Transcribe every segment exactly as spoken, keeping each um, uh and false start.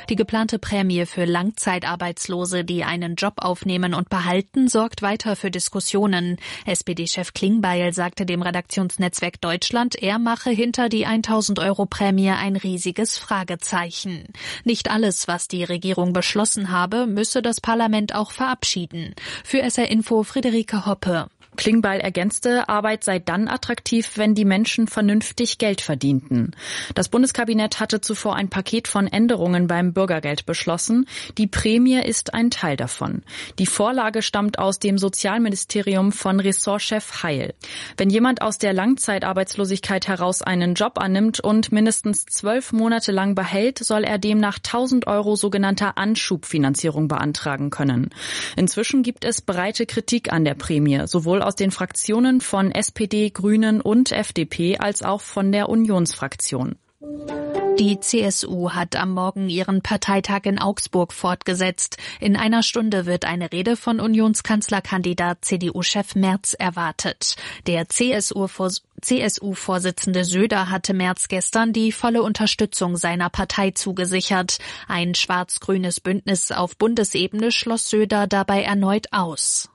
Die geplante Prämie für Langzeitarbeitslose, die einen Job aufnehmen und behalten, sorgt weiter für Diskussionen. S P D-Chef Klingbeil sagte dem Redaktionsnetzwerk Deutschland, er mache hinter die tausend Euro Prämie ein riesiges Fragezeichen. Nicht alles, was die Regierung beschlossen habe, müsse das Parlament auch verabschieden. Für S R Info Friederike Hoppe. Klingbeil ergänzte, Arbeit sei dann attraktiv, wenn die Menschen vernünftig Geld verdienten. Das Bundeskabinett hatte zuvor ein Paket von Änderungen beim Bürgergeld beschlossen. Die Prämie ist ein Teil davon. Die Vorlage stammt aus dem Sozialministerium von Ressortchef Heil. Wenn jemand aus der Langzeitarbeitslosigkeit heraus einen Job annimmt und mindestens zwölf Monate lang behält, soll er demnach tausend Euro sogenannter Anschubfinanzierung beantragen können. Inzwischen gibt es breite Kritik an der Prämie, sowohl aus den Fraktionen von S P D, Grünen und F D P als auch von der Unionsfraktion. Die C S U hat am Morgen ihren Parteitag in Augsburg fortgesetzt. In einer Stunde wird eine Rede von Unionskanzlerkandidat C D U-Chef Merz erwartet. Der C S U-Vorsitzende Söder hatte Merz gestern die volle Unterstützung seiner Partei zugesichert. Ein schwarz-grünes Bündnis auf Bundesebene schloss Söder dabei erneut aus.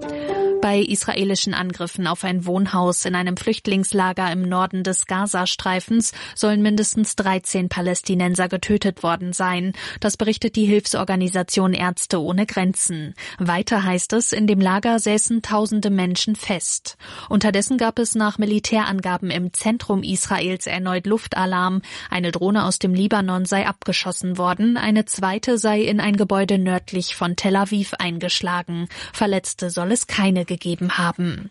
Bei israelischen Angriffen auf ein Wohnhaus in einem Flüchtlingslager im Norden des Gazastreifens sollen mindestens dreizehn Palästinenser getötet worden sein. Das berichtet die Hilfsorganisation Ärzte ohne Grenzen. Weiter heißt es, in dem Lager säßen tausende Menschen fest. Unterdessen gab es nach Militärangaben im Zentrum Israels erneut Luftalarm. Eine Drohne aus dem Libanon sei abgeschossen worden, eine zweite sei in ein Gebäude nördlich von Tel Aviv eingeschlagen. Verletzte soll es keine gegeben haben.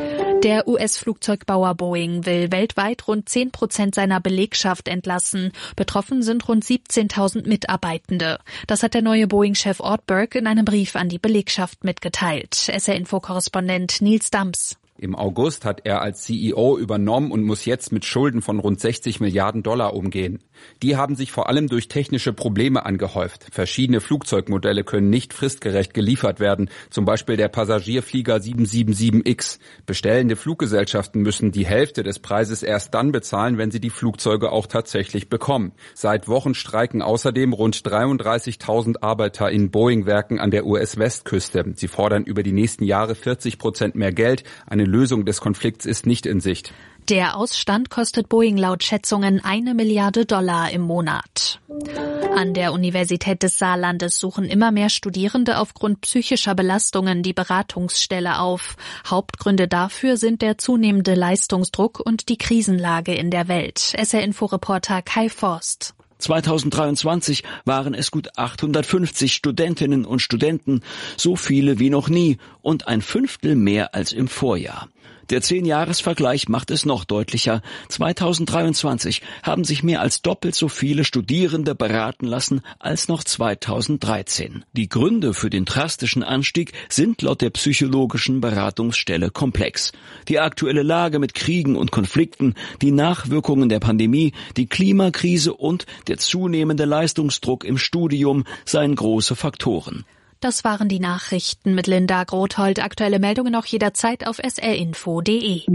Der U S-Flugzeugbauer Boeing will weltweit rund zehn Prozent seiner Belegschaft entlassen. Betroffen sind rund siebzehntausend Mitarbeitende. Das hat der neue Boeing-Chef Ortberg in einem Brief an die Belegschaft mitgeteilt. S R-Info-Korrespondent Nils Dams. Im August hat er als C E O übernommen und muss jetzt mit Schulden von rund sechzig Milliarden Dollar umgehen. Die haben sich vor allem durch technische Probleme angehäuft. Verschiedene Flugzeugmodelle können nicht fristgerecht geliefert werden, zum Beispiel der Passagierflieger sieben sieben sieben X. Bestellende Fluggesellschaften müssen die Hälfte des Preises erst dann bezahlen, wenn sie die Flugzeuge auch tatsächlich bekommen. Seit Wochen streiken außerdem rund dreiunddreißigtausend Arbeiter in Boeing-Werken an der U S-Westküste. Sie fordern über die nächsten Jahre vierzig Prozent mehr Geld. Eine Lösung des Konflikts ist nicht in Sicht. Der Ausstand kostet Boeing laut Schätzungen eine Milliarde Dollar im Monat. An der Universität des Saarlandes suchen immer mehr Studierende aufgrund psychischer Belastungen die Beratungsstelle auf. Hauptgründe dafür sind der zunehmende Leistungsdruck und die Krisenlage in der Welt. S R-Info-Reporter Kai Forst. zweitausenddreiundzwanzig waren es gut achthundertfünfzig Studentinnen und Studenten, so viele wie noch nie und ein Fünftel mehr als im Vorjahr. Der Zehn-Jahres-Vergleich macht es noch deutlicher. zweitausenddreiundzwanzig haben sich mehr als doppelt so viele Studierende beraten lassen als noch zweitausenddreizehn. Die Gründe für den drastischen Anstieg sind laut der psychologischen Beratungsstelle komplex. Die aktuelle Lage mit Kriegen und Konflikten, die Nachwirkungen der Pandemie, die Klimakrise und der zunehmende Leistungsdruck im Studium seien große Faktoren. Das waren die Nachrichten mit Linda Grothold. Aktuelle Meldungen auch jederzeit auf s r info punkt d e.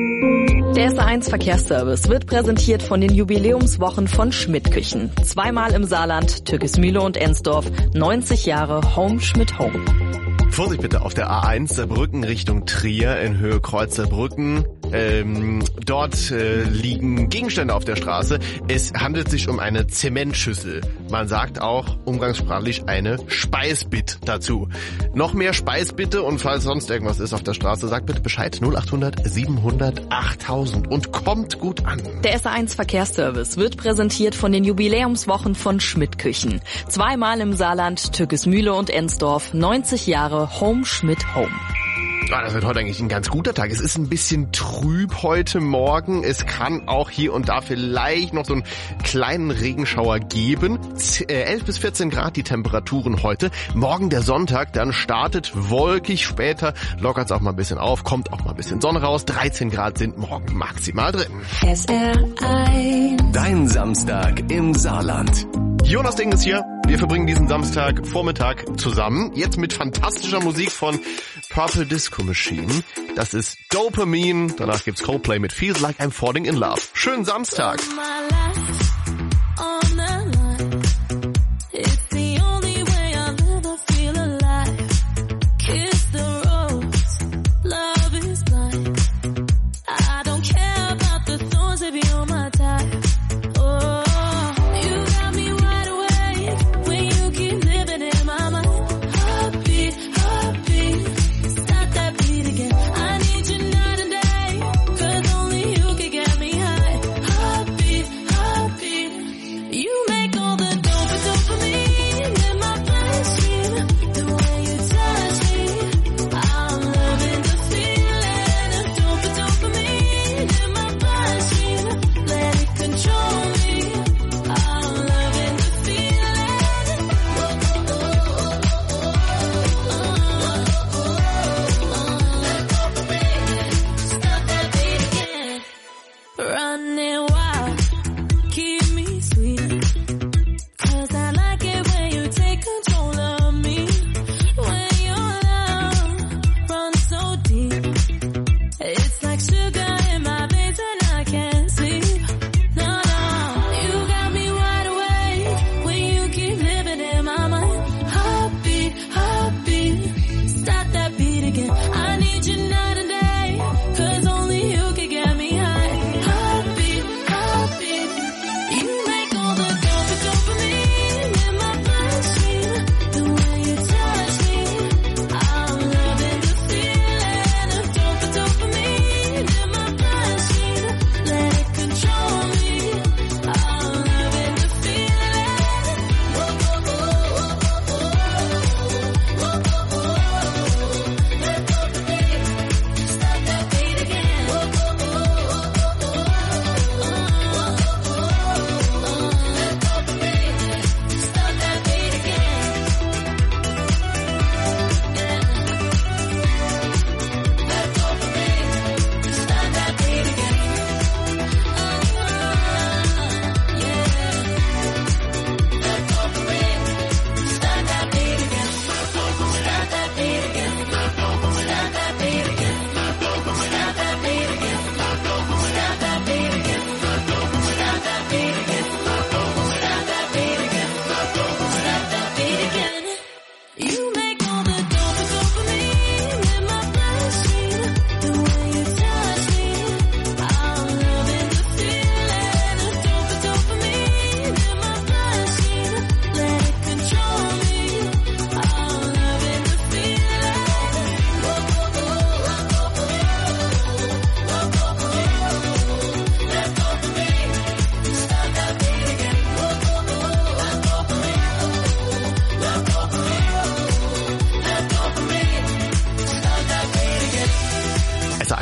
Der S R eins Verkehrsservice wird präsentiert von den Jubiläumswochen von Schmidt Küchen. Zweimal im Saarland, Türkismühle und Ensdorf. neunzig Jahre Home Schmidt Home. Vorsicht bitte auf der A eins Saarbrücken Richtung Trier in Höhe Kreuz Saarbrücken. Ähm, dort äh, liegen Gegenstände auf der Straße. Es handelt sich um eine Zementschüssel. Man sagt auch umgangssprachlich eine Speisbit dazu. Noch mehr Speisbitte und falls sonst irgendwas ist auf der Straße, sagt bitte Bescheid null achthundert siebenhundert achttausend und kommt gut an. Der S R eins Verkehrsservice wird präsentiert von den Jubiläumswochen von Schmidt Küchen. Zweimal im Saarland, Türkismühle und Ensdorf. neunzig Jahre Home Schmidt Home. Ah, das wird heute eigentlich ein ganz guter Tag. Es ist ein bisschen trüb heute Morgen. Es kann auch hier und da vielleicht noch so einen kleinen Regenschauer geben. elf bis vierzehn Grad die Temperaturen heute. Morgen der Sonntag, dann startet wolkig. Später lockert es auch mal ein bisschen auf, kommt auch mal ein bisschen Sonne raus. dreizehn Grad sind morgen maximal drin. S R eins. Dein Samstag im Saarland. Jonas Ding ist hier. Wir verbringen diesen Samstagvormittag zusammen. Jetzt mit fantastischer Musik von Purple Disco Machine. Das ist Dopamine. Danach gibt's Coldplay mit Feels Like I'm Falling in Love. Schönen Samstag.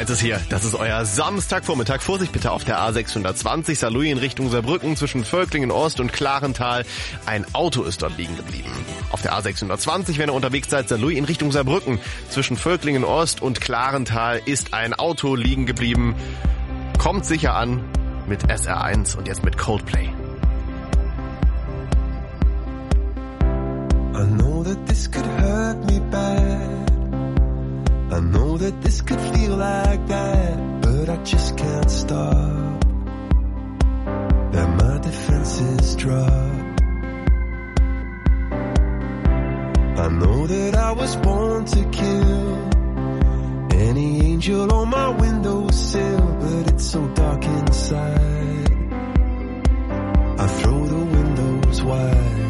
eins ist hier. Das ist euer Samstagvormittag. Vorsicht bitte auf der A sechshundertzwanzig, Saarlouis in Richtung Saarbrücken zwischen Völklingen Ost und Klarental. Ein Auto ist dort liegen geblieben. Auf der A sechshundertzwanzig, wenn ihr unterwegs seid, Saarlouis in Richtung Saarbrücken zwischen Völklingen Ost und Klarental ist ein Auto liegen geblieben. Kommt sicher an mit S R eins und jetzt mit Coldplay. I know that this could hurt me bad. I know that this could feel like that, but I just can't stop. That my defenses drop. I know that I was born to kill any angel on my windowsill, but it's so dark inside. I throw the windows wide.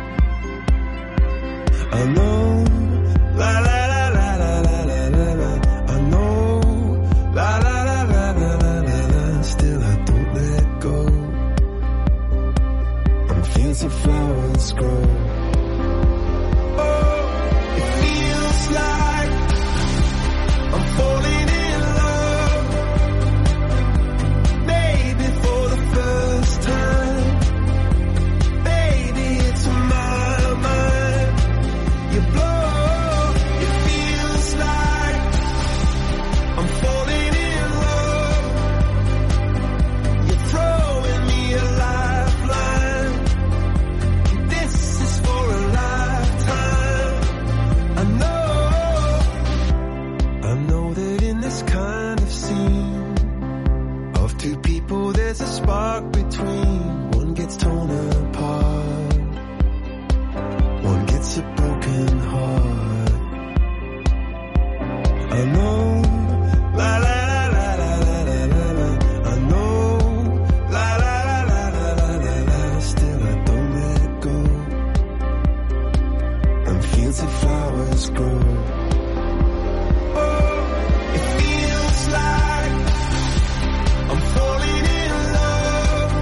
I know, la la la la la la la la la. I know, la la la la la la la la. Still I don't let go. And fancy flowers grow. Oh, it feels like I'm falling in love. Maybe for the first time. Baby, it's my mind. You blow, it feels like I'm falling in love. You're throwing me a lifeline. This is for a lifetime. I know, I know that in this kind of scene of two people there's a spark between. One gets torn apart, one gets a broken heart. I know, la la la la la la la la la. I know, la la la la la la la la. Still I don't let go. And fields of flowers grow. Oh, it feels like I'm falling in love.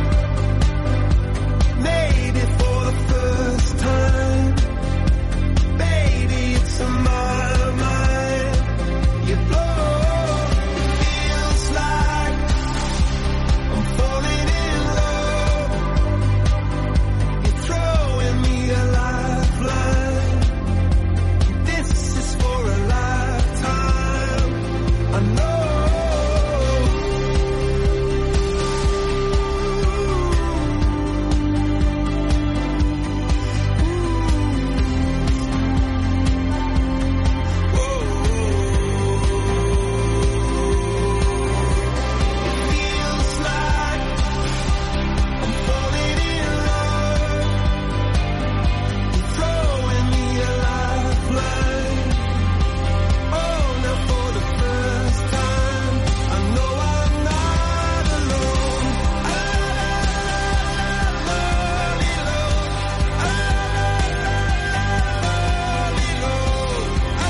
Maybe for the first time. Baby, it's in my mind. You blow, it feels like I'm falling in love. You're throwing me a lifeline. This is for a lifetime. I know. Feels like I'm falling in love. You're throwing me a lifeline. Oh, now for the first time, I know I'm not alone. I love you, Lord. I love you, Lord.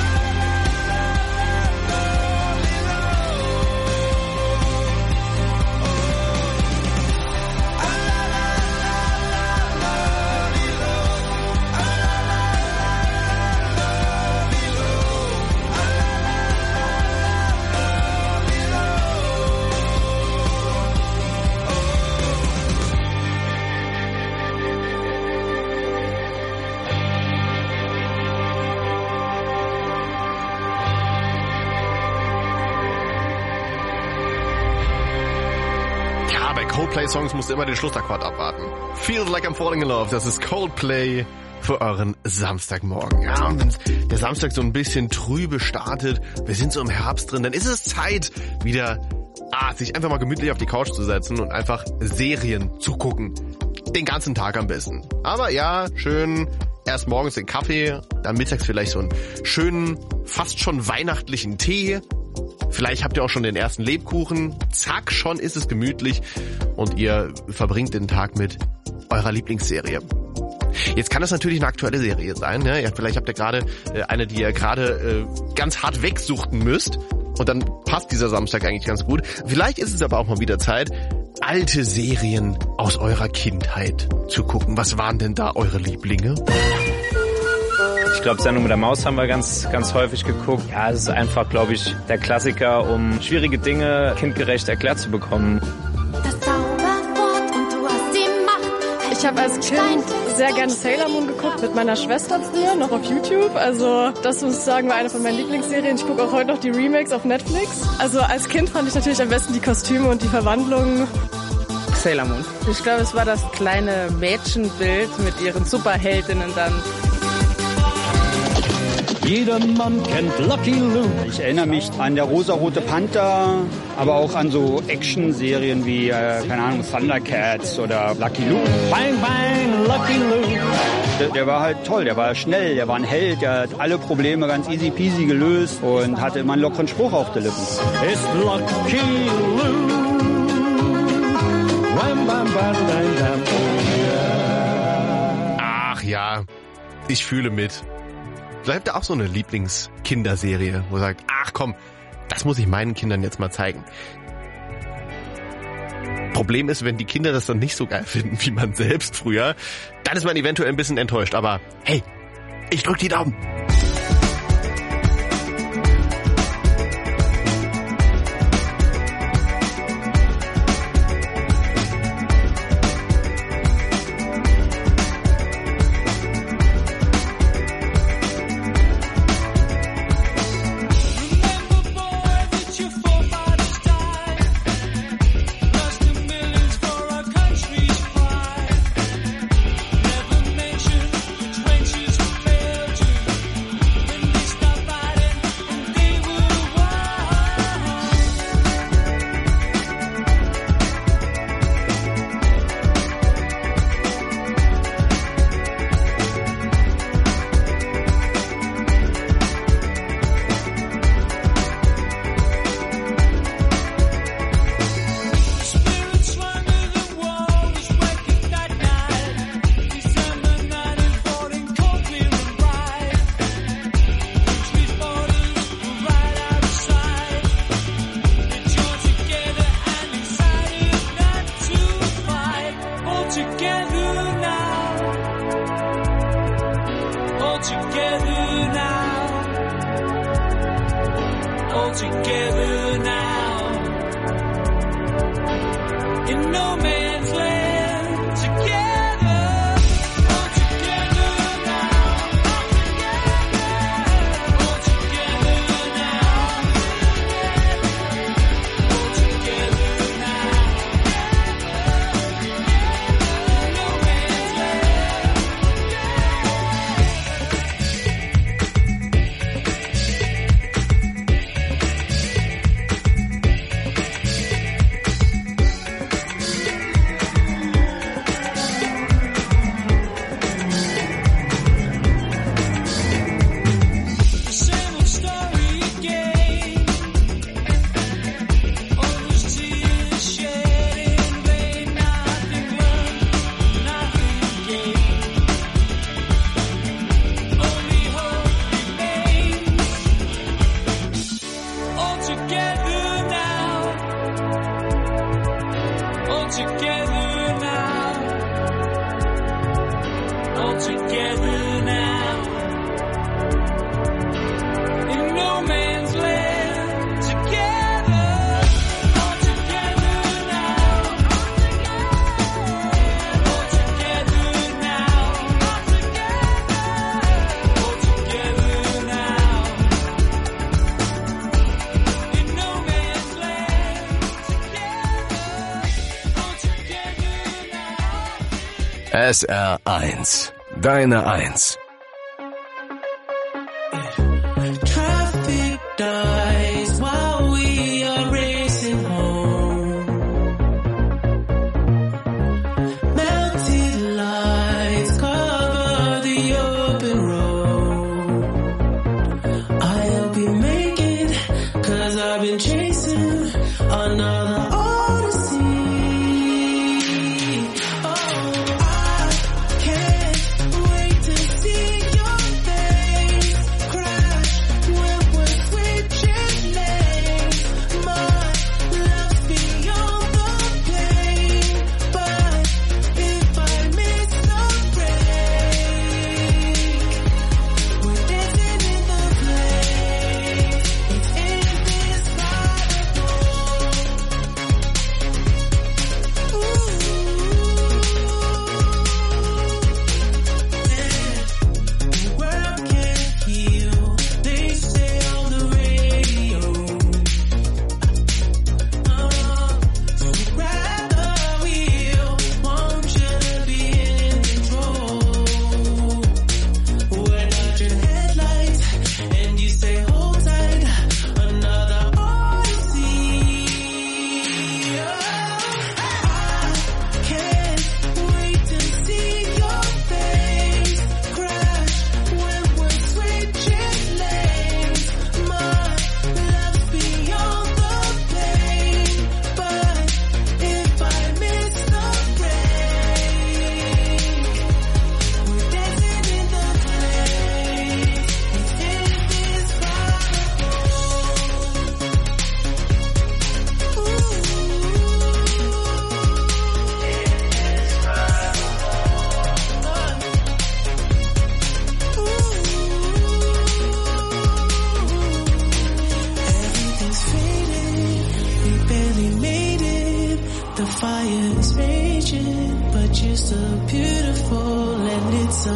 Ja, bei Coldplay-Songs musst du immer den Schlussakkord abwarten. Feels like I'm falling in love. Das ist Coldplay für euren Samstagmorgen. Ja, und wenn der Samstag so ein bisschen trübe startet, wir sind so im Herbst drin, dann ist es Zeit, wieder ah, sich einfach mal gemütlich auf die Couch zu setzen und einfach Serien zu gucken. Den ganzen Tag am besten. Aber ja, schön erst morgens den Kaffee, dann mittags vielleicht so einen schönen, fast schon weihnachtlichen Tee. Vielleicht habt ihr auch schon den ersten Lebkuchen. Zack, schon ist es gemütlich und ihr verbringt den Tag mit eurer Lieblingsserie. Jetzt kann das natürlich eine aktuelle Serie sein. Ne? Ja, vielleicht habt ihr gerade äh, eine, die ihr gerade äh, ganz hart wegsuchten müsst. Und dann passt dieser Samstag eigentlich ganz gut. Vielleicht ist es aber auch mal wieder Zeit, alte Serien aus eurer Kindheit zu gucken. Was waren denn da eure Lieblinge? Ich glaube, Sendung mit der Maus haben wir ganz, ganz häufig geguckt. Ja, es ist einfach, glaube ich, der Klassiker, um schwierige Dinge kindgerecht erklärt zu bekommen. Das Zauberwort und du hast die Macht. Ich habe als Kind sehr gerne Sailor Moon geguckt mit meiner Schwester früher, noch auf YouTube. Also das muss ich sagen, war eine von meinen Lieblingsserien. Ich gucke auch heute noch die Remakes auf Netflix. Also als Kind fand ich natürlich am besten die Kostüme und die Verwandlungen. Sailor Moon. Ich glaube, es war das kleine Mädchenbild mit ihren Superheldinnen dann. Jeder Mann kennt Lucky Luke. Ich erinnere mich an der rosarote Panther, aber auch an so Action-Serien wie, äh, keine Ahnung, Thundercats oder Lucky Luke. Bang, bang, Lucky Luke. Der, der war halt toll, der war schnell, der war ein Held, der hat alle Probleme ganz easy peasy gelöst und hatte immer einen lockeren Spruch auf der Lippen. Ist Lucky Luke. Bam, bam, bam, bam, bam. Ach ja, ich fühle mit. Bleibt da auch so eine Lieblingskinderserie, wo sagt, ach komm, das muss ich meinen Kindern jetzt mal zeigen. Problem ist, wenn die Kinder das dann nicht so geil finden wie man selbst früher, dann ist man eventuell ein bisschen enttäuscht. Aber hey, ich drück die Daumen. S R eins. Deine Eins. Traffic dies while we are racing home. Melted lights cover the open road. I'll be making, cause I've been chasing another odyssey. Oh, I can't wait to see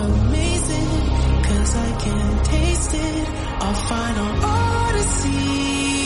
amazing, 'cause I can taste it. Our final odyssey.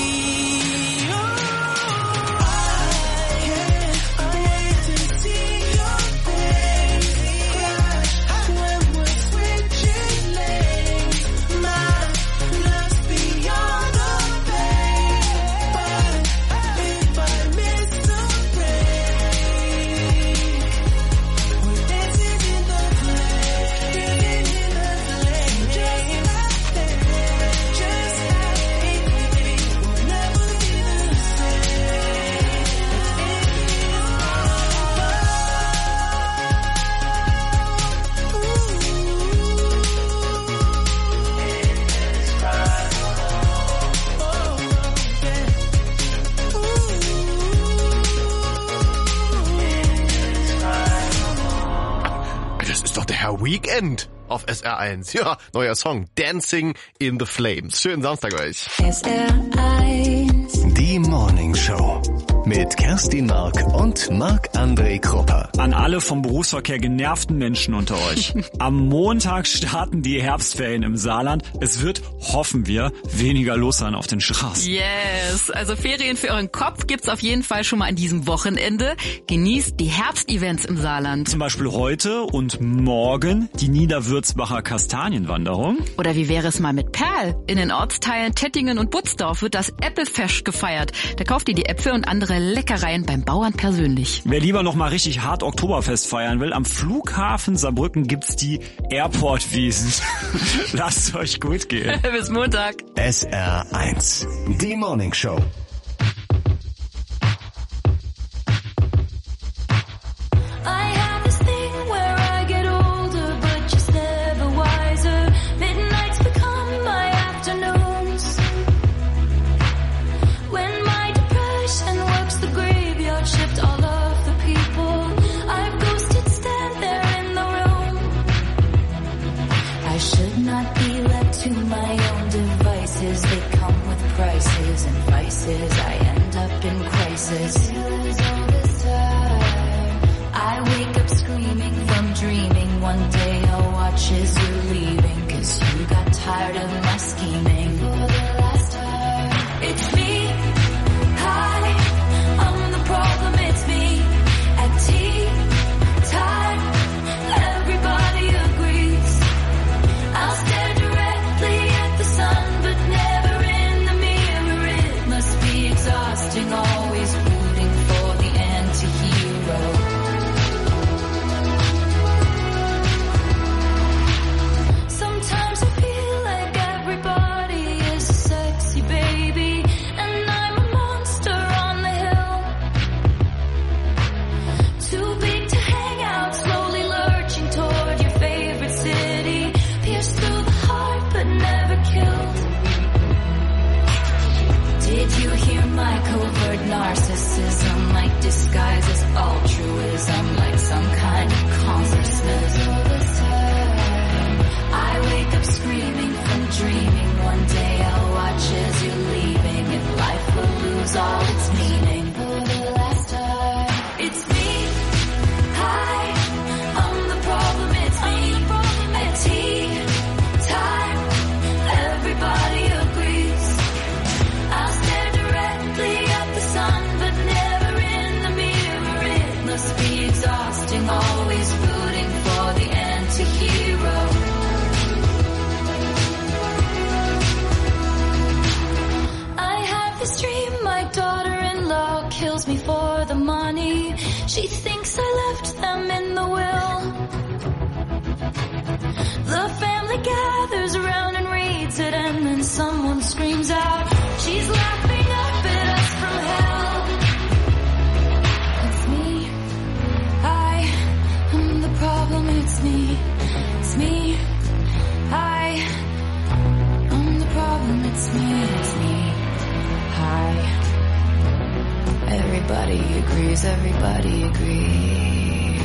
Weekend auf S R eins. Ja, neuer Song. Dancing in the Flames. Schönen Samstag euch. S R eins. Die Morning Show. Mit Kerstin Mark und Marc-André Krupper. An alle vom Berufsverkehr genervten Menschen unter euch. Am Montag starten die Herbstferien im Saarland. Es wird, hoffen wir, weniger los sein auf den Straßen. Yes, also Ferien für euren Kopf gibt's auf jeden Fall schon mal an diesem Wochenende. Genießt die Herbstevents im Saarland. Zum Beispiel heute und morgen die Niederwürzbacher Kastanienwanderung. Oder wie wäre es mal mit Perl? In den Ortsteilen Tettingen und Butzdorf wird das Äpfelfest gefeiert. Da kauft ihr die Äpfel und andere Leckereien beim Bauern persönlich. Wer lieber noch mal richtig hart Oktoberfest feiern will, am Flughafen Saarbrücken gibt's die Airportwiesen. Lasst euch gut gehen. Bis Montag. S R eins. Die Morning Show. I end up in crisis. I wake up screaming from dreaming. One day I'll watch as you're leaving, 'cause you got tired of my scheming. For the last time, it's me. Hi, I'm the problem, it's me. At tea time, everybody agrees. I'll stare directly at the sun, but never in the mirror. It must be exhausting, always rooting for the anti-hero. Sometimes I feel like everybody is sexy, baby, and I'm a monster on the hill. Too big to hang out, slowly lurching toward your favorite city. Pierced through the heart, but never killed. Did you hear my covert narcissism? Like disguise as altruism, like some kind of consciousness. I wake up screaming from dreaming. One day I'll watch as you're leaving, and life will lose all its meaning. For the last time, it's me. Hi, I'm the problem, it's me. At tea time, everybody agrees. I'll stare directly at the sun, but never in the mirror. It must be exhausting, always rooting for the anti-hero. I have this dream, my daughter-in-law kills me for the money. She thinks I left them in the will. The family gathers around and reads it, and then someone screams out, she's laughing up at us from hell. It's me. I am the problem, it's me. It's me. I am the problem, it's me. It's me. Hi. Everybody agrees, everybody agrees.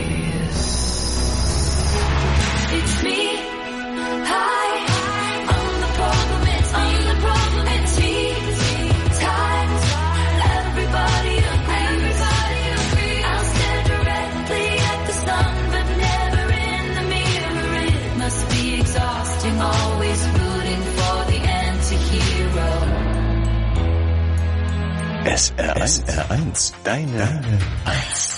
It's me. Hi. I'm the problem, it's me. I'm the problem, it's me. Times. Everybody agrees. Everybody agrees. I'll stare directly at the sun, but never in the mirror. It must S R eins, deine, deine eins.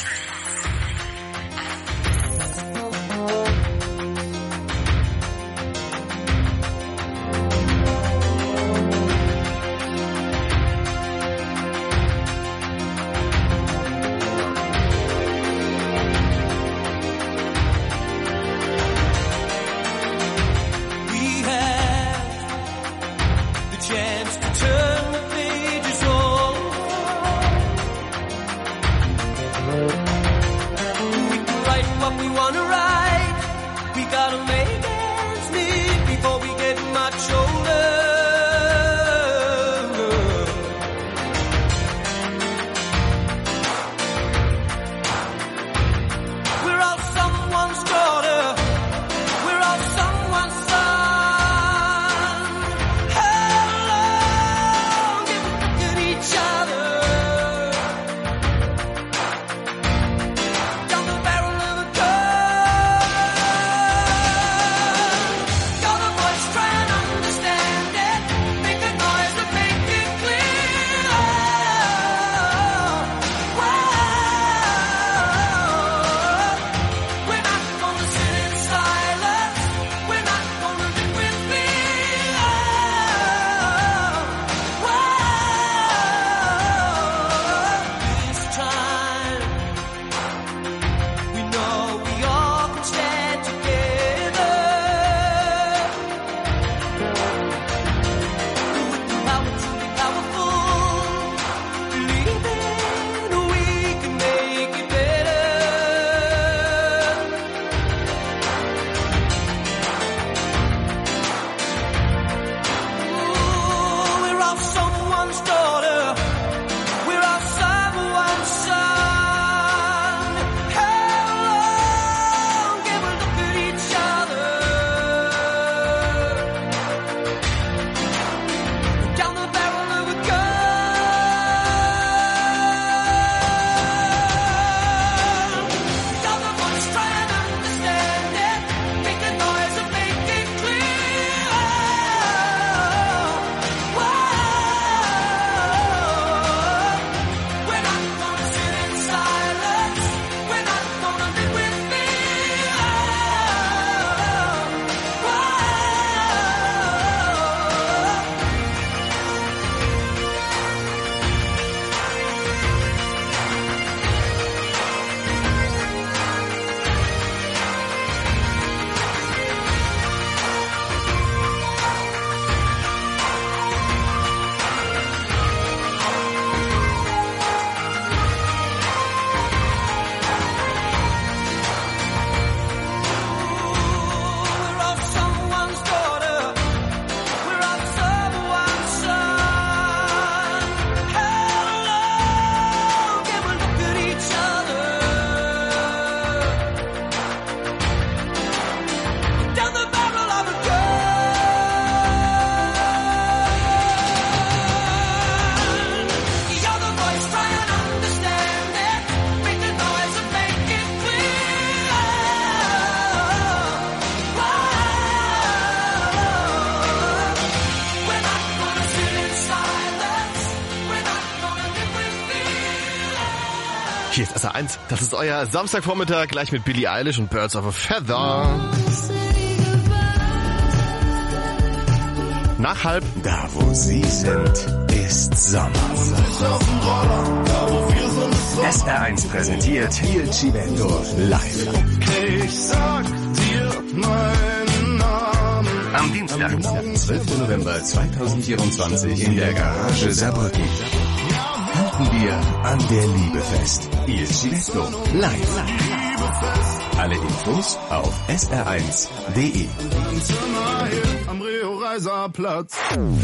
Hier ist S R eins, das ist euer Samstagvormittag, gleich mit Billie Eilish und Birds of a Feather. Nach halb. Da wo sie sind, ist Sommer. S R eins präsentiert Il Civento live. Ich sag dir meinen Namen. Am Dienstag, zwölften November zweitausendvierundzwanzig in der Garage Saarbrücken. Halten wir an der Liebe fest. Il Civento live. Alle Infos auf S R eins punkt de. Am Rio-Reiser-Platz.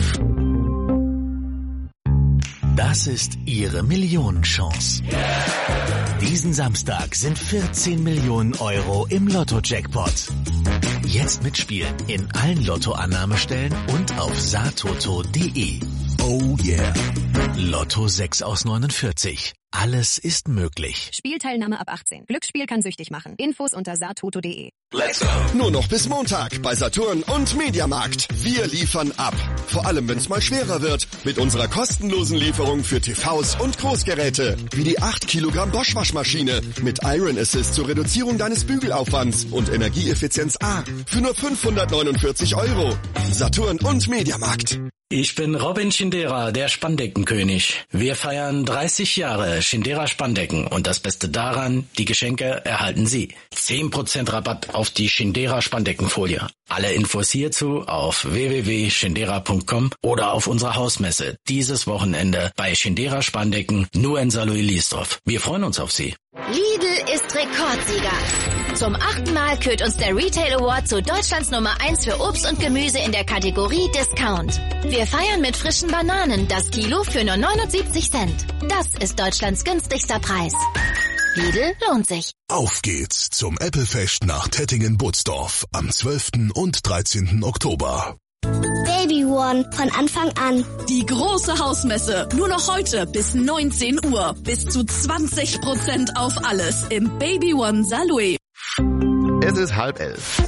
Das ist Ihre Millionenchance. Diesen Samstag sind vierzehn Millionen Euro im Lotto-Jackpot. Jetzt mitspielen in allen Lottoannahmestellen und auf saartoto punkt de. Oh yeah. Lotto sechs aus neunundvierzig. Alles ist möglich. Spielteilnahme ab achtzehn. Glücksspiel kann süchtig machen. Infos unter satoto punkt de. Let's go! Nur noch bis Montag bei Saturn und Mediamarkt. Wir liefern ab. Vor allem, wenn es mal schwerer wird. Mit unserer kostenlosen Lieferung für T Vs und Großgeräte. Wie die acht Kilogramm Bosch Waschmaschine. Mit Iron Assist zur Reduzierung deines Bügelaufwands und Energieeffizienz A. Für nur fünfhundertneunundvierzig Euro. Saturn und Mediamarkt. Ich bin Robin Schindera, der Spandeckenkönig. Wir feiern dreißig Jahre Schindera Spandecken und das Beste daran, die Geschenke erhalten Sie. zehn Prozent Rabatt auf die Schindera Spandeckenfolie. Alle Infos hierzu auf w w w punkt schindera punkt com oder auf unserer Hausmesse dieses Wochenende bei Schindera Spandecken nur in Saarlouis-Liesdorf. Wir freuen uns auf Sie. Lidl ist Rekordsieger. Zum achten Mal kürt uns der Retail Award zu Deutschlands Nummer eins für Obst und Gemüse in der Kategorie Discount. Wir feiern mit frischen Bananen, das Kilo für nur neunundsiebzig Cent. Das ist Deutschlands günstigster Preis. Lidl lohnt sich. Auf geht's zum Apple-Fest nach Tettingen-Butzdorf am zwölften und dreizehnten Oktober. Baby One von Anfang an. Die große Hausmesse. Nur noch heute bis neunzehn Uhr. Bis zu zwanzig Prozent auf alles im Baby One Saarlouis. Es ist halb elf.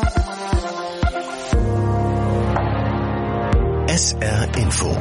S R Info.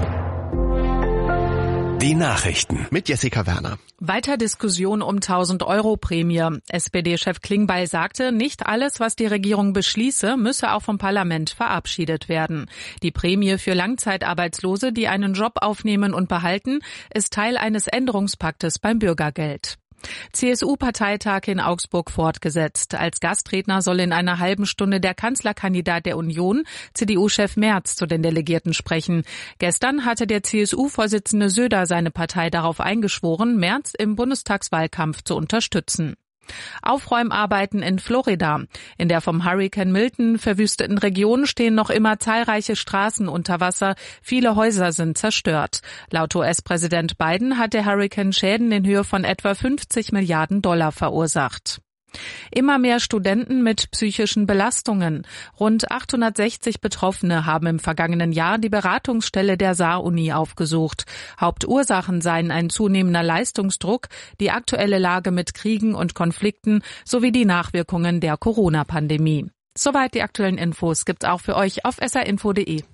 Die Nachrichten mit Jessica Werner. Weiter Diskussion um tausend Euro Prämie. S P D-Chef Klingbeil sagte, nicht alles, was die Regierung beschließe, müsse auch vom Parlament verabschiedet werden. Die Prämie für Langzeitarbeitslose, die einen Job aufnehmen und behalten, ist Teil eines Änderungspaktes beim Bürgergeld. C S U-Parteitag in Augsburg fortgesetzt. Als Gastredner soll in einer halben Stunde der Kanzlerkandidat der Union, C D U-Chef Merz, zu den Delegierten sprechen. Gestern hatte der C S U-Vorsitzende Söder seine Partei darauf eingeschworen, Merz im Bundestagswahlkampf zu unterstützen. Aufräumarbeiten in Florida. In der vom Hurrikan Milton verwüsteten Region stehen noch immer zahlreiche Straßen unter Wasser. Viele Häuser sind zerstört. Laut U S-Präsident Biden hat der Hurrikan Schäden in Höhe von etwa fünfzig Milliarden Dollar verursacht. Immer mehr Studenten mit psychischen Belastungen. Rund achthundertsechzig Betroffene haben im vergangenen Jahr die Beratungsstelle der Saar-Uni aufgesucht. Hauptursachen seien ein zunehmender Leistungsdruck, die aktuelle Lage mit Kriegen und Konflikten sowie die Nachwirkungen der Corona-Pandemie. Soweit die aktuellen Infos gibt's auch für euch auf s r info punkt de.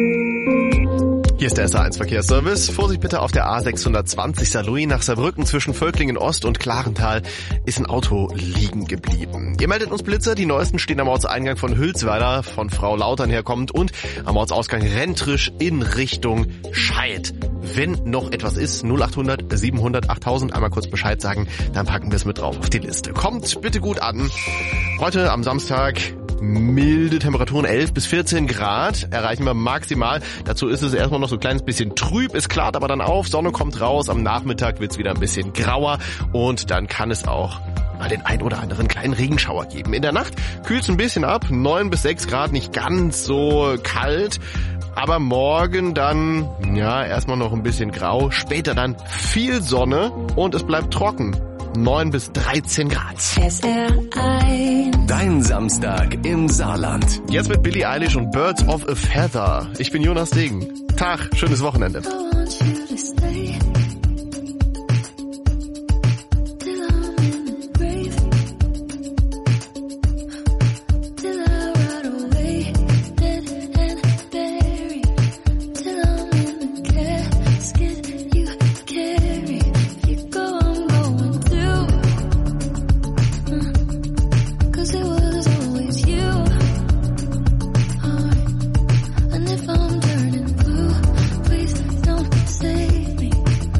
Hier ist der S R eins Verkehrsservice. Vorsicht bitte auf der A sechshundertzwanzig Saarlouis nach Saarbrücken zwischen Völklingen Ost und Klarental ist ein Auto liegen geblieben. Ihr meldet uns Blitzer, die neuesten stehen am Ortseingang von Hülsweiler, von Frau Lautern herkommt und am Ortsausgang Rentrisch in Richtung Scheid. Wenn noch etwas ist, null achthundert siebenhundert achttausend, einmal kurz Bescheid sagen, dann packen wir es mit drauf auf die Liste. Kommt bitte gut an. Heute am Samstag milde Temperaturen, elf bis vierzehn Grad erreichen wir maximal. Dazu ist es erstmal noch so ein kleines bisschen trüb. Es klart aber dann auf, Sonne kommt raus. Am Nachmittag wird es wieder ein bisschen grauer und dann kann es auch mal den ein oder anderen kleinen Regenschauer geben. In der Nacht kühlt es ein bisschen ab, neun bis sechs Grad, nicht ganz so kalt. Aber morgen dann, ja, erstmal noch ein bisschen grau. Später dann viel Sonne und es bleibt trocken. neun bis dreizehn Grad. S R eins. Dein Samstag im Saarland. Jetzt mit Billie Eilish und Birds of a Feather. Ich bin Jonas Degen. Tag, schönes Wochenende. And if I'm turning blue, please don't save me.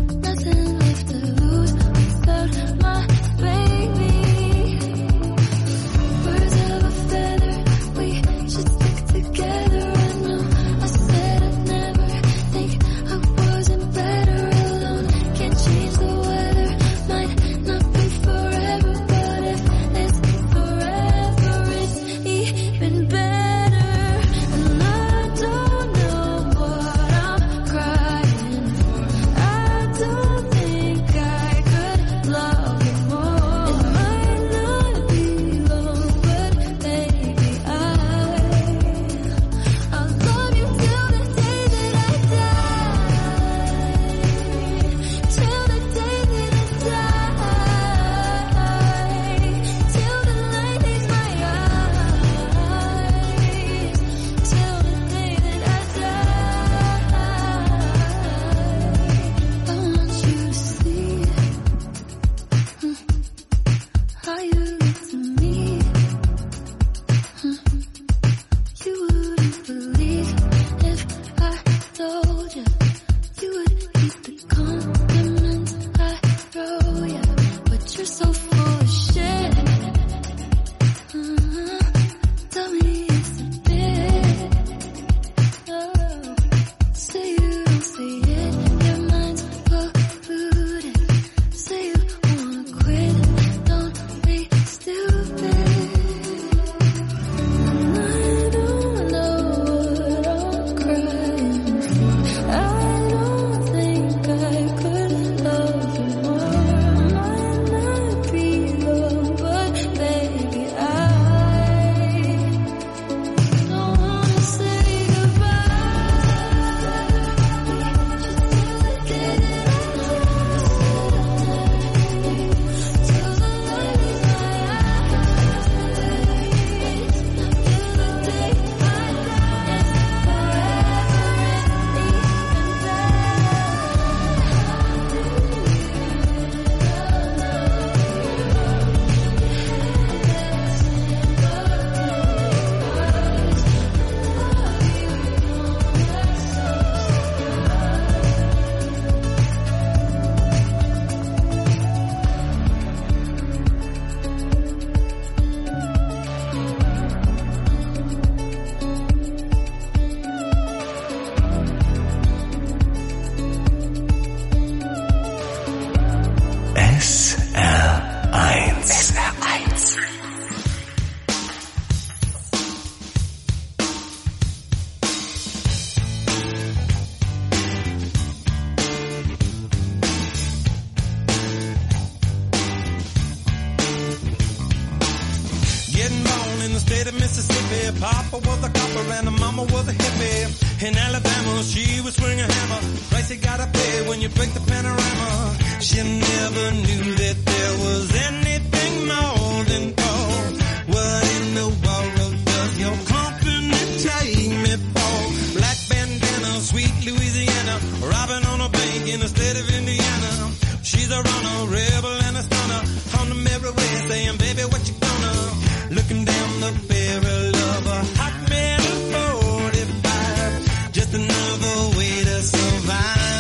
baby. Papa was a copper and the mama was a hippie. In Alabama, she would swing a hammer. Price you gotta pay when you break the panorama. She never knew that there was anything more than gold. What in the world does your company take me for? Black bandana, sweet Louisiana, robbing on a bank in the state of Indiana. She's a runner, rebel and a stunner. On the merry way saying, baby, what you gonna? Looking down the barrel of a hot metal forty-five. Just another way to survive.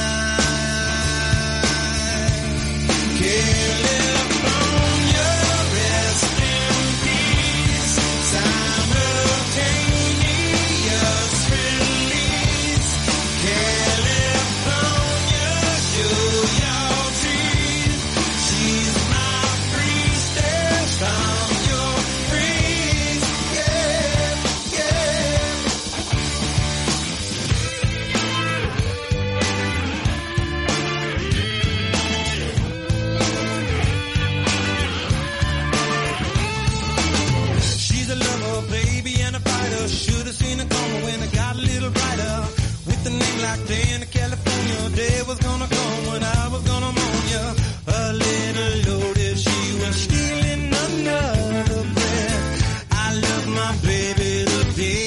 California, rest in peace. Simultaneous release. California, show your teeth. She's my priestess from your freeze. Yeah, yeah. She's a lover, baby, and a fighter. Should have seen it coming when it got a little brighter. With a name like Diana, California, day was gonna come when I was gonna moan ya. A little loaded, she was stealing another breath. I love my baby to death.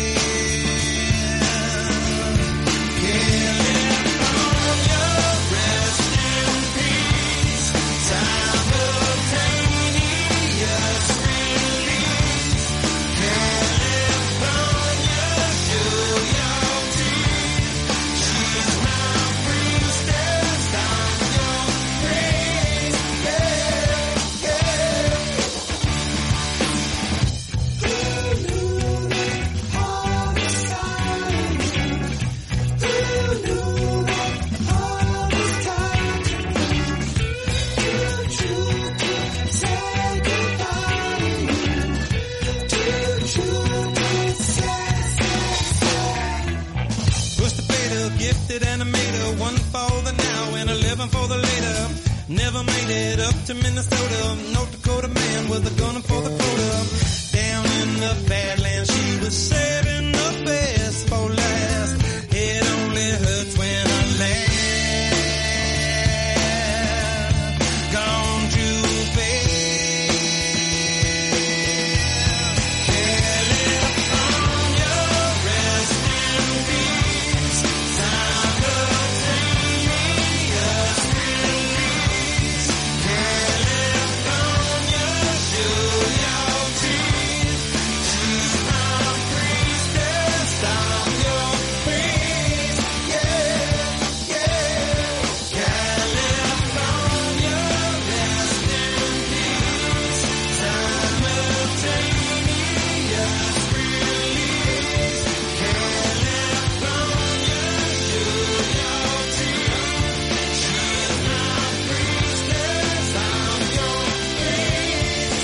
California, rest in peace. Simultaneous release. California, show your teeth. She's my priestess, I'm your praise. Yeah, yeah. Who knew that all this time? Who knew that all this time? Too true to say goodbye. Too true to say, say, say. Push the fader, gifted animator, one for the now and eleven for the later. Never made it up to Minnesota. North Dakota man was a gunner for the quota. Down in the Badlands, she was saving the best for last. It only hurts when I laugh. Gone too fast. California, rest in peace. Simultaneous release. California, show your teeth. She's my priestess, I'm your priest. Yeah, yeah. California, rest in peace. Simultaneous release. California, show your teeth. She's my priestess, I'm your priest.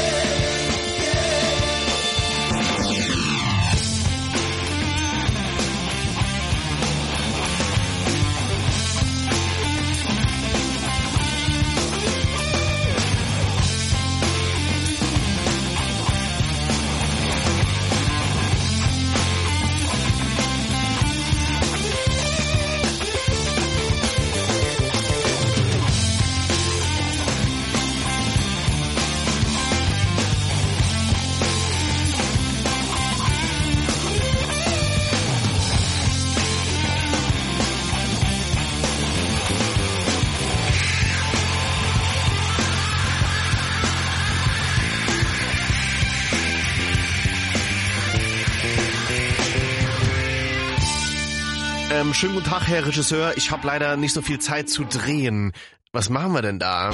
Ähm, schönen guten Tag, Herr Regisseur. Ich habe leider nicht so viel Zeit zu drehen. Was machen wir denn da?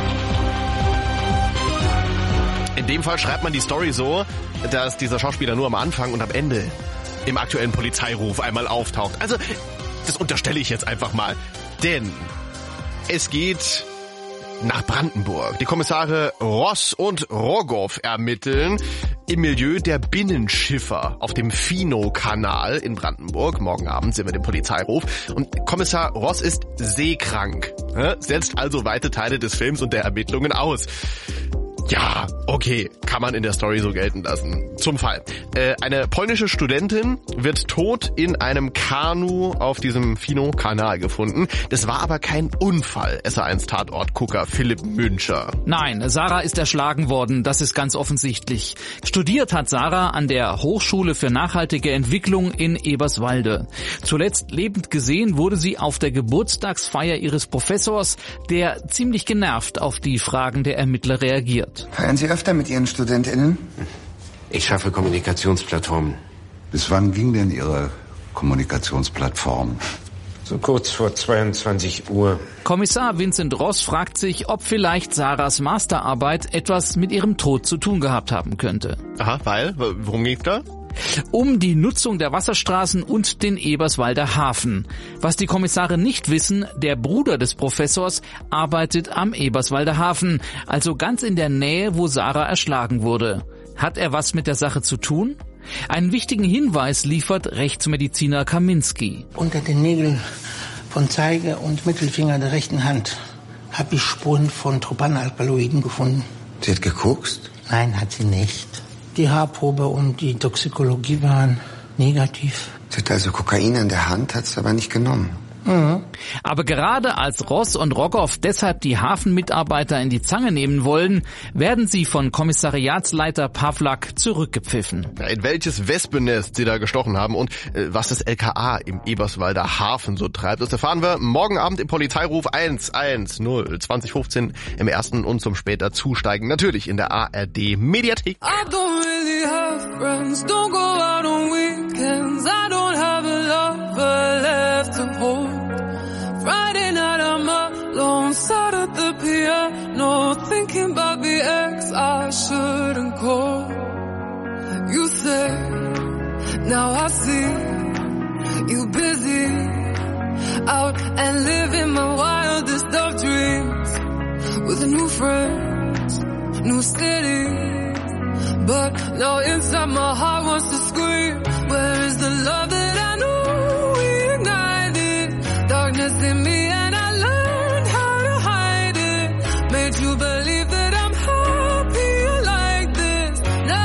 In dem Fall schreibt man die Story so, dass dieser Schauspieler nur am Anfang und am Ende im aktuellen Polizeiruf einmal auftaucht. Also, das unterstelle ich jetzt einfach mal. Denn es geht nach Brandenburg. Die Kommissare Ross und Rogoff ermitteln im Milieu der Binnenschiffer auf dem Fino-Kanal in Brandenburg. Morgen Abend sind wir im Polizeiruf. Und Kommissar Ross ist seekrank, setzt also weite Teile des Films und der Ermittlungen aus. Ja, okay, kann man in der Story so gelten lassen. Zum Fall. Äh, eine polnische Studentin wird tot in einem Kanu auf diesem Fino-Kanal gefunden. Das war aber kein Unfall, S A eins Tatortgucker Philipp Müncher. Nein, Sarah ist erschlagen worden, das ist ganz offensichtlich. Studiert hat Sarah an der Hochschule für nachhaltige Entwicklung in Eberswalde. Zuletzt lebend gesehen wurde sie auf der Geburtstagsfeier ihres Professors, der ziemlich genervt auf die Fragen der Ermittler reagiert. Feiern Sie öfter mit Ihren StudentInnen? Ich schaffe Kommunikationsplattformen. Bis wann ging denn Ihre Kommunikationsplattform? So kurz vor zweiundzwanzig Uhr. Kommissar Vincent Ross fragt sich, ob vielleicht Sarahs Masterarbeit etwas mit ihrem Tod zu tun gehabt haben könnte. Aha, weil? Worum ging's da? Um die Nutzung der Wasserstraßen und den Eberswalder Hafen. Was die Kommissare nicht wissen, der Bruder des Professors arbeitet am Eberswalder Hafen, also ganz in der Nähe, wo Sarah erschlagen wurde. Hat er was mit der Sache zu tun? Einen wichtigen Hinweis liefert Rechtsmediziner Kaminski. Unter den Nägeln von Zeige und Mittelfinger der rechten Hand habe ich Spuren von Tropanalkaloiden gefunden. Sie hat gekokst? Nein, hat sie nicht. Die Haarprobe und die Toxikologie waren negativ. Sie hat also Kokain in der Hand, hat es aber nicht genommen. Mhm. Aber gerade als Ross und Roggoff deshalb die Hafenmitarbeiter in die Zange nehmen wollen, werden sie von Kommissariatsleiter Pawlak zurückgepfiffen. Ja, in welches Wespennest sie da gestochen haben und äh, was das L K A im Eberswalder Hafen so treibt, das erfahren wir morgen Abend im Polizeiruf eins eins null zwanzig fünfzehn im ersten und zum später Zusteigen natürlich in der A R D Mediathek. I don't really have friends, don't go out on weekends, I don't have a lover left to hold. Friday night I'm alone, sat at the piano, thinking about the ex I shouldn't call. You say, now I see, you busy, out and living my wildest of dreams, with new friends, new cities, but now inside my heart wants to scream, where is the love that I knew we ignited? Darkness in me and I learned how to hide it. Made you believe that I'm happy like this.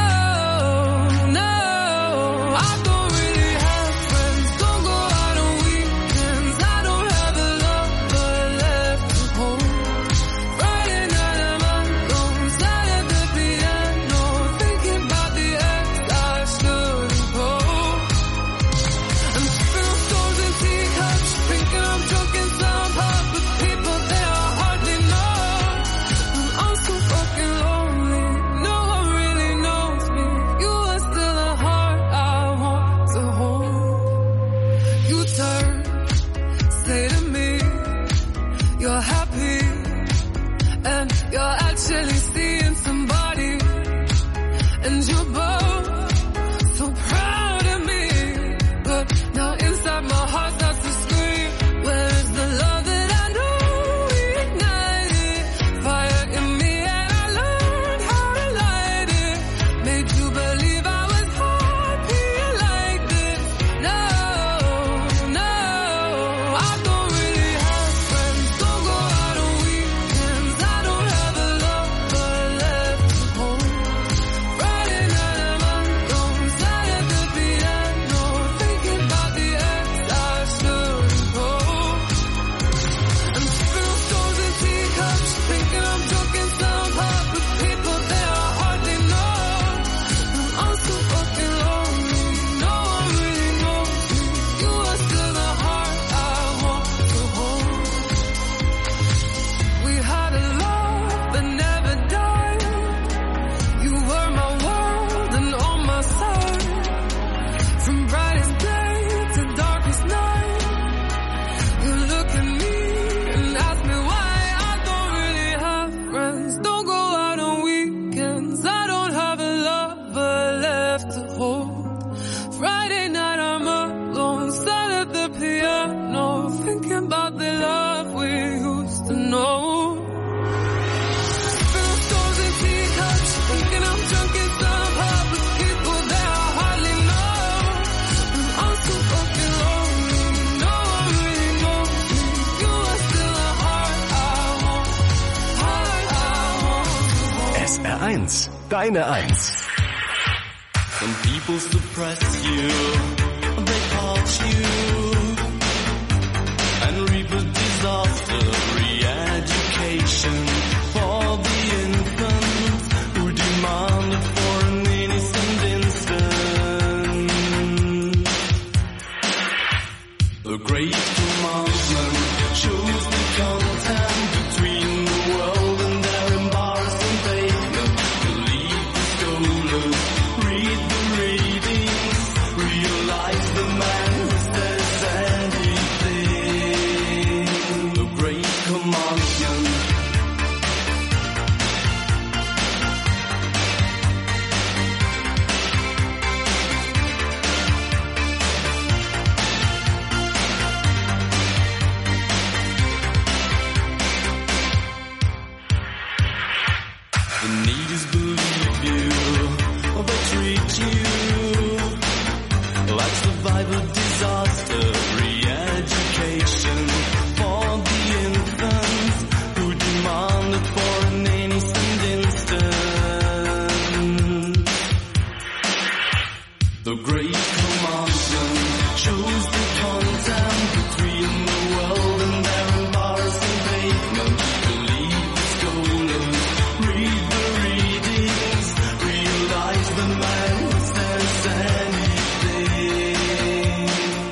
No, no, I don't really have friends. Don't go out on weekends. I don't have a lover left to hold. Friday night I'm alone, sat at the piano, thinking about the ex I shouldn't call. I'm spilling stones in teacups, thinking I'm drunk in some pub with people that I hardly know. I'm so fucking lonely, no one really knows me. You are still a heart I want to hold. You turn, say to me, you're happy, and you're actually seeing somebody, and you're both so proud of me. But now inside my heart starts to scream, where's the love that I know we ignited? Fire in me and I learned how to light it. Made you believe I was happy like this. No, no, I don't really have friends. Don't go out on weekends. I don't have a lover left to hold. Friday night I'm alone, sat at the piano, thinking about the ex I shouldn't call. I'm spilling stones in teacups, thinking I'm drunk in some pub with people that I hardly know. I'm so fucking lonely, no one really knows me. You are still the heart I want to hold. We had a love that never died. You were my world and on my side. From brightest day to darkest night, you look at me and ask me why I don't really have friends. Don't go out on weekends. I don't have a lover left to hold. Friday night I'm alone, sat at the piano, thinking about the love we used to know. Spilling stones in teacups, thinking I'm drunk in some pub with people that I hardly know. I'm so fucking lonely, no one really knows me. You are still a heart I want, heart I want to hold. S R deine Eins. Some people suppress you, they haunt you, and reap a disaster, re-education for the infants who demanded for an innocent instant. The great commandment shows the content between the world and their embarrassing pavement. Believe the scholars, read the readings, realize the man who says anything. The great commandment. The need is believe you, they treat you like survival disaster, re-education for the infants who demanded for an innocent instant. The great commandment shows the content between the world and their embarrassing pavement. Believe the scholars, read the readings, realize the man who says anything.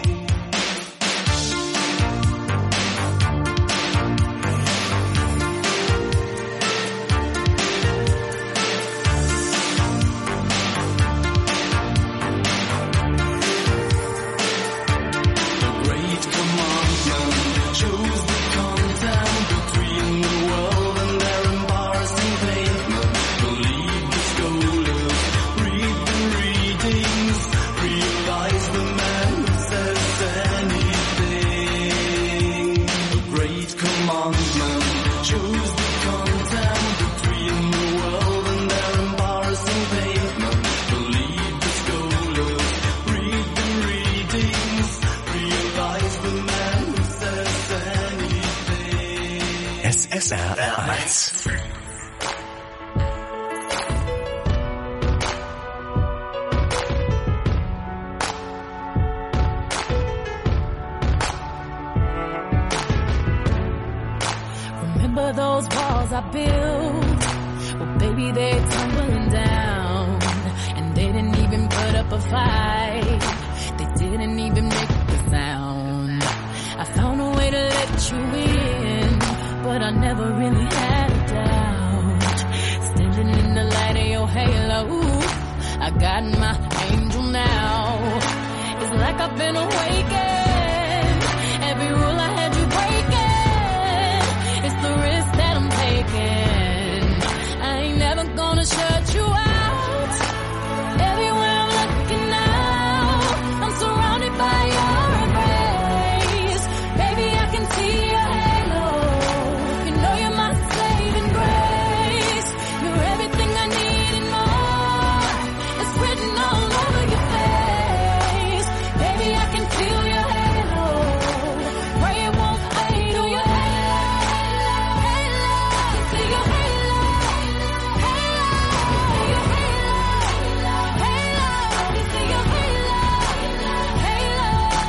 The great commandment shows the content between the world and their embarrassing pavement. Believe the scholars, read the readings, realize the man who says anything. The great commandment shows the content between the world and their embarrassing pavement. Believe the scholars, read the readings, realize the man who says anything. S S R eins. Remember those walls I built? Well, baby, they're tumbling down. And they didn't even put up a fight. They didn't even make a sound. I found a way to let you in, but I never really had a doubt. Standing in the light of your halo, I got my angel now. It's like I've been awakened. Every rule I had you breaking. It's the risk that I'm taking. I ain't never gonna shut you out. Everywhere I'm looking now, I'm surrounded by your embrace. Baby, I can see your halo. You know you're my saving grace. You're everything I need and more. It's written all over your face. Baby, I can feel your halo. Pray it won't fade. Oh, your halo, halo, see your halo, halo, your halo, halo, see your halo, halo.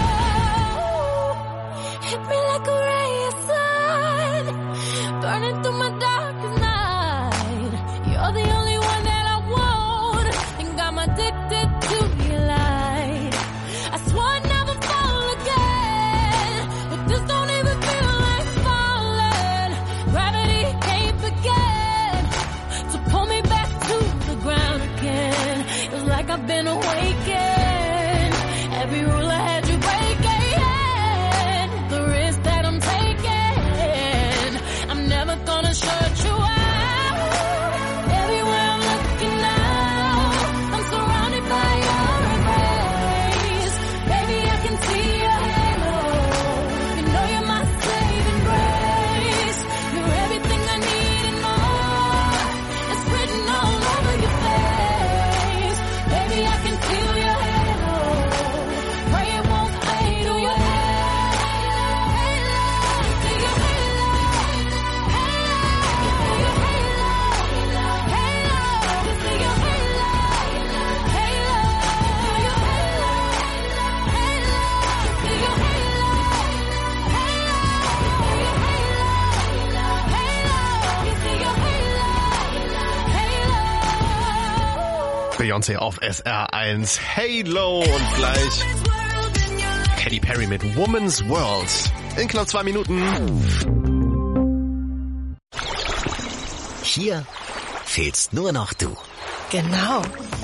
Hit me like a ray of sun, burning through my darkest night. You're the only one that I want, and I'm addicted to your light. I swore I'd never fall again, but this don't even feel like falling. Gravity can't begin to pull me back to the ground again. It's like I've been awakened. Every rule I had you breaking. The risk that I'm taking, I'm never gonna shut you out. Everywhere I'm looking now, I'm surrounded by your embrace. Baby, I can see your halo. You know you're my saving grace. You're everything I need and more. It's written all over your face. Baby, I can feel your halo. Pray it Beyoncé auf S R eins. Halo und gleich Katy Perry mit Woman's World. In knapp zwei Minuten. Hier fehlst nur noch du. Genau.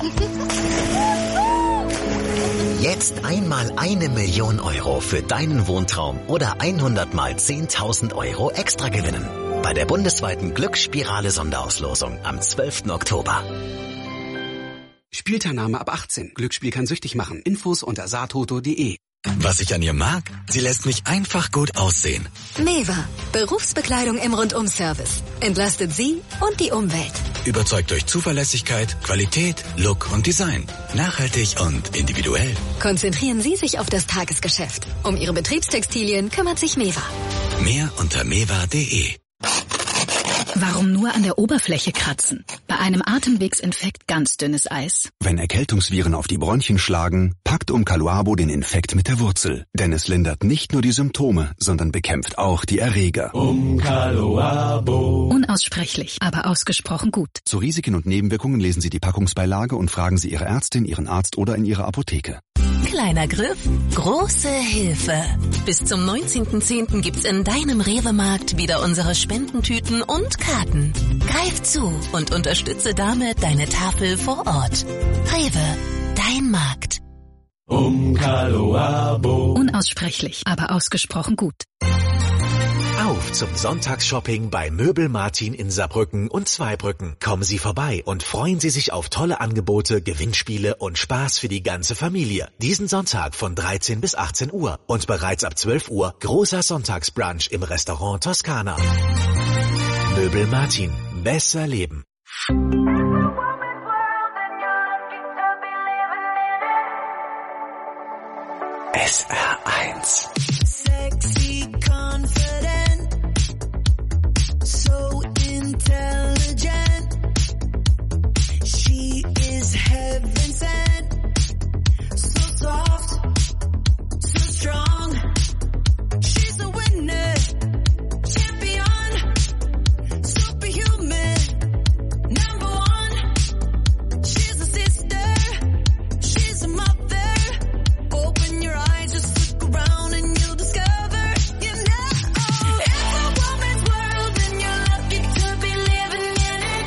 Jetzt einmal eine Million Euro für deinen Wohntraum oder hundert mal zehntausend Euro extra gewinnen. Bei der bundesweiten Glücksspirale Sonderauslosung am zwölften Oktober. Spielteilnahme ab achtzehn. Glücksspiel kann süchtig machen. Infos unter satoto punkt de. Was ich an ihr mag? Sie lässt mich einfach gut aussehen. Meva, Berufsbekleidung im Rundum-Service. Entlastet Sie und die Umwelt. Überzeugt durch Zuverlässigkeit, Qualität, Look und Design. Nachhaltig und individuell. Konzentrieren Sie sich auf das Tagesgeschäft. Um Ihre Betriebstextilien kümmert sich Meva. Mehr unter meva punkt de. Warum nur an der Oberfläche kratzen? Bei einem Atemwegsinfekt ganz dünnes Eis. Wenn Erkältungsviren auf die Bronchien schlagen, packt Umcaluabo den Infekt mit der Wurzel. Denn es lindert nicht nur die Symptome, sondern bekämpft auch die Erreger. Umcaluabo. Unaussprechlich, aber ausgesprochen gut. Zu Risiken und Nebenwirkungen lesen Sie die Packungsbeilage und fragen Sie Ihre Ärztin, Ihren Arzt oder in Ihrer Apotheke. Kleiner Griff, große Hilfe. Bis zum neunzehnten zehnten gibt's in deinem Rewe-Markt wieder unsere Spendentüten und Karten. Greif zu und unterstütze damit deine Tafel vor Ort. Rewe, dein Markt. Umcaluabo. Unaussprechlich, aber ausgesprochen gut. Auf zum Sonntagsshopping bei Möbel Martin in Saarbrücken und Zweibrücken. Kommen Sie vorbei und freuen Sie sich auf tolle Angebote, Gewinnspiele und Spaß für die ganze Familie. Diesen Sonntag von dreizehn bis achtzehn Uhr und bereits ab zwölf Uhr großer Sonntagsbrunch im Restaurant Toskana. Möbel Martin. Besser leben. S R eins. Sexy, confident, so intelligent. She is heaven sent, so soft, so strong. She's a winner, champion, superhuman, number one. She's a sister, she's a mother. Open your eyes, just look around and you'll discover, you know, it's a woman's world and you're lucky to be living in it.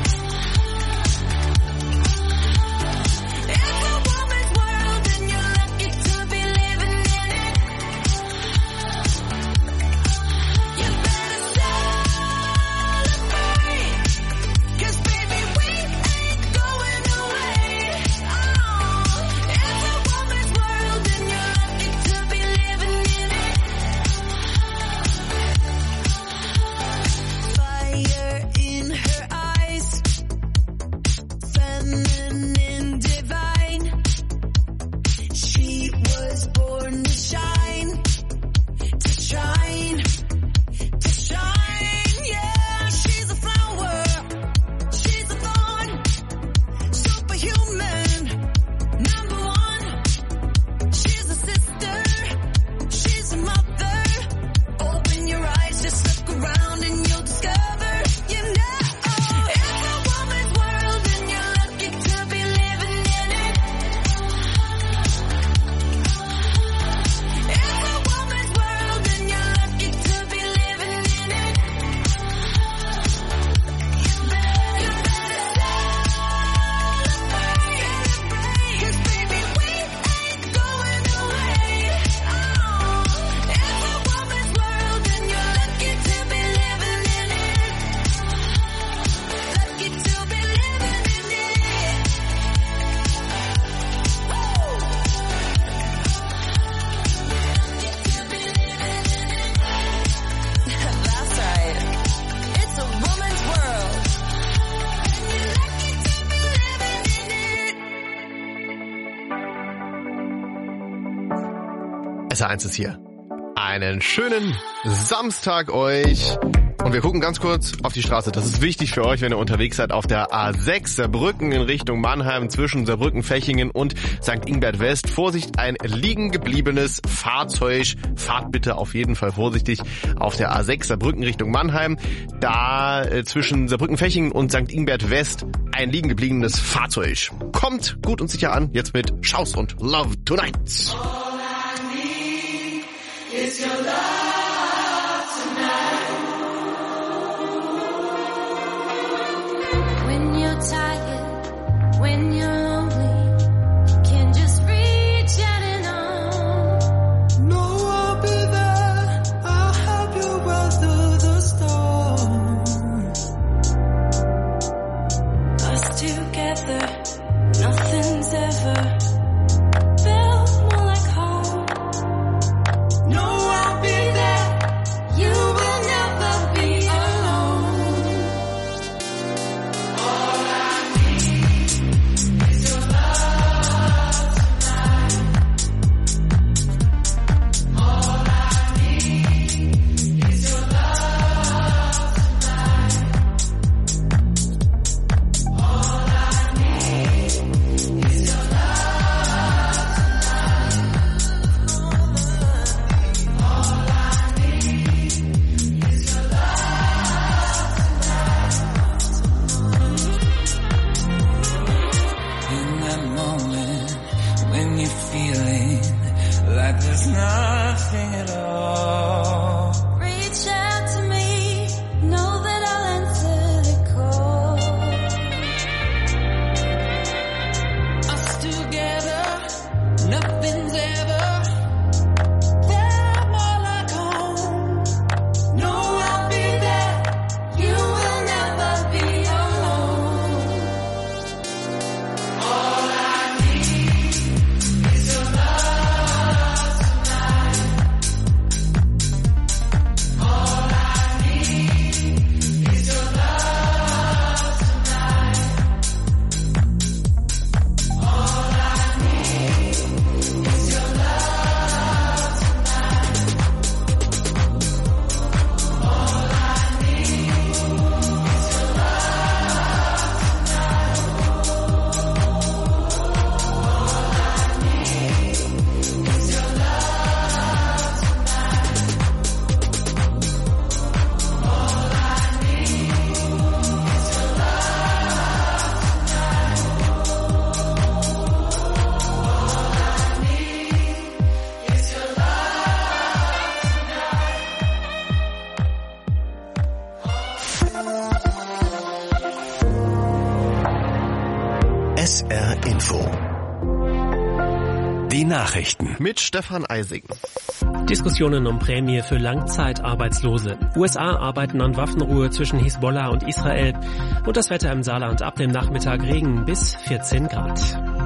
It's a woman's world and you're lucky to be living in it. You better celebrate, 'cause baby we ain't going away. Oh, it's a woman's world and you're lucky to be living in it. Fire in her eyes, feminine, divine. She was born to shine, to shine, to shine. Yeah, she's a flower, she's a thorn, superhuman, number one. She's a sister, she's a mother. Open your eyes, just look around and you'll discover, you know, it's a woman's world and you're lucky to be living in it. It's a woman's world and you're lucky to be living in it. You better, you better celebrate, 'cause baby we ain't going away. Oh, it's a woman's world and you're lucky to be living in it. Lucky to be living in it. That's right. It's a woman's world. And you're lucky to be living in it. S R eins ist hier. Einen schönen Samstag euch. Und wir gucken ganz kurz auf die Straße. Das ist wichtig für euch, wenn ihr unterwegs seid auf der A sechs Saarbrücken in Richtung Mannheim zwischen Saarbrücken, Fechingen und Sankt Ingbert West. Vorsicht, ein liegen gebliebenes Fahrzeug. Fahrt bitte auf jeden Fall vorsichtig auf der A sechs Saarbrücken Richtung Mannheim. Da äh, zwischen Saarbrücken, Fechingen und Sankt Ingbert West ein liegen gebliebenes Fahrzeug. Kommt gut und sicher an, jetzt mit Schaus und Love Tonight. It's your love tonight. When you're tired, when you're lonely, you can just reach out and on. No, I'll be there. I'll help you weather the storm. Us together, nothing's ever felt more like home. No, I'll be there. You will never be alone. All I need is your love tonight. All I need is your love tonight. All I need is your love in that moment when you're feeling like there's nothing at all. Reach out to me, know that I'll answer the call. Us together, nothing's ever felt more like home. No, I'll be there. You will never be alone. All I need is your love tonight. All I need is your love tonight. All I need is your love tonight. All I need is your S R Info. Die Nachrichten. Mit Stefan Eising. Diskussionen um Prämie für Langzeitarbeitslose. U S A arbeiten an Waffenruhe zwischen Hisbollah und Israel. Und das Wetter im Saarland ab dem Nachmittag Regen bis vierzehn Grad.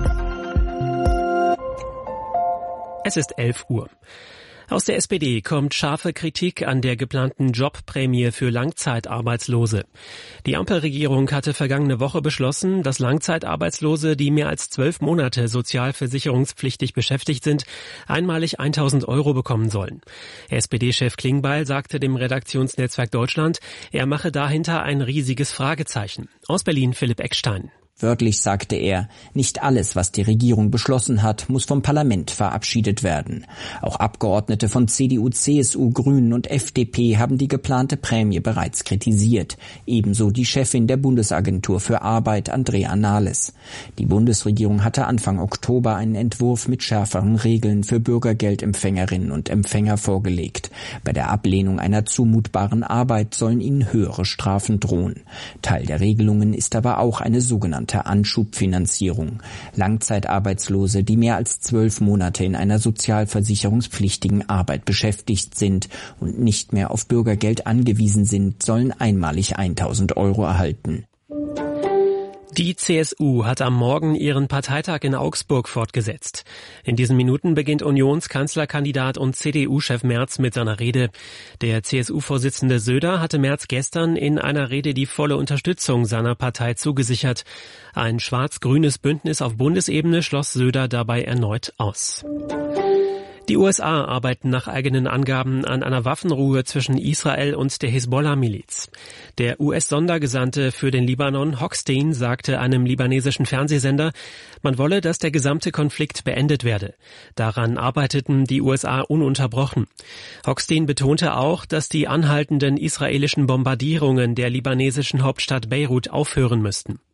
Es ist elf Uhr. Aus der S P D kommt scharfe Kritik an der geplanten Jobprämie für Langzeitarbeitslose. Die Ampelregierung hatte vergangene Woche beschlossen, dass Langzeitarbeitslose, die mehr als zwölf Monate sozialversicherungspflichtig beschäftigt sind, einmalig tausend Euro bekommen sollen. S P D-Chef Klingbeil sagte dem Redaktionsnetzwerk Deutschland, er mache dahinter ein riesiges Fragezeichen. Aus Berlin Philipp Eckstein. Wörtlich sagte er, nicht alles, was die Regierung beschlossen hat, muss vom Parlament verabschiedet werden. Auch Abgeordnete von C D U, C S U, Grünen und F D P haben die geplante Prämie bereits kritisiert. Ebenso die Chefin der Bundesagentur für Arbeit, Andrea Nahles. Die Bundesregierung hatte Anfang Oktober einen Entwurf mit schärferen Regeln für Bürgergeldempfängerinnen und Empfänger vorgelegt. Bei der Ablehnung einer zumutbaren Arbeit sollen ihnen höhere Strafen drohen. Teil der Regelungen ist aber auch eine sogenannte Anschubfinanzierung. Langzeitarbeitslose, die mehr als zwölf Monate in einer sozialversicherungspflichtigen Arbeit beschäftigt sind und nicht mehr auf Bürgergeld angewiesen sind, sollen einmalig tausend Euro erhalten. Die C S U hat am Morgen ihren Parteitag in Augsburg fortgesetzt. In diesen Minuten beginnt Unionskanzlerkandidat und C D U-Chef Merz mit seiner Rede. Der C S U-Vorsitzende Söder hatte Merz gestern in einer Rede die volle Unterstützung seiner Partei zugesichert. Ein schwarz-grünes Bündnis auf Bundesebene schloss Söder dabei erneut aus. Die U S A arbeiten nach eigenen Angaben an einer Waffenruhe zwischen Israel und der Hisbollah-Miliz. Der U S-Sondergesandte für den Libanon, Hochstein, sagte einem libanesischen Fernsehsender, man wolle, dass der gesamte Konflikt beendet werde. Daran arbeiteten die U S A ununterbrochen. Hochstein betonte auch, dass die anhaltenden israelischen Bombardierungen der libanesischen Hauptstadt Beirut aufhören müssten.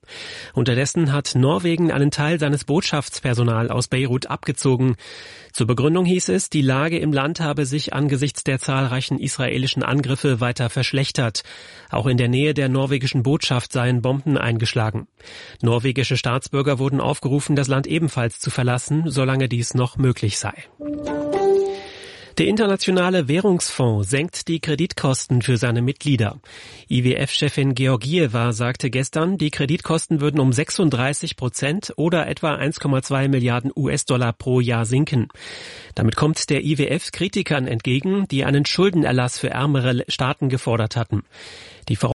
Unterdessen hat Norwegen einen Teil seines Botschaftspersonals aus Beirut abgezogen. Zur Begründung hieß es, die Lage im Land habe sich angesichts der zahlreichen israelischen Angriffe weiter verschlechtert. Auch in der Nähe der norwegischen Botschaft seien Bomben eingeschlagen. Norwegische Staatsbürger wurden aufgerufen, das Land ebenfalls zu verlassen, solange dies noch möglich sei. Der Internationale Währungsfonds senkt die Kreditkosten für seine Mitglieder. I W F-Chefin Georgieva sagte gestern, die Kreditkosten würden um sechsunddreißig Prozent oder etwa eins Komma zwei Milliarden U S-Dollar pro Jahr sinken. Damit kommt der I W F Kritikern entgegen, die einen Schuldenerlass für ärmere Staaten gefordert hatten. Die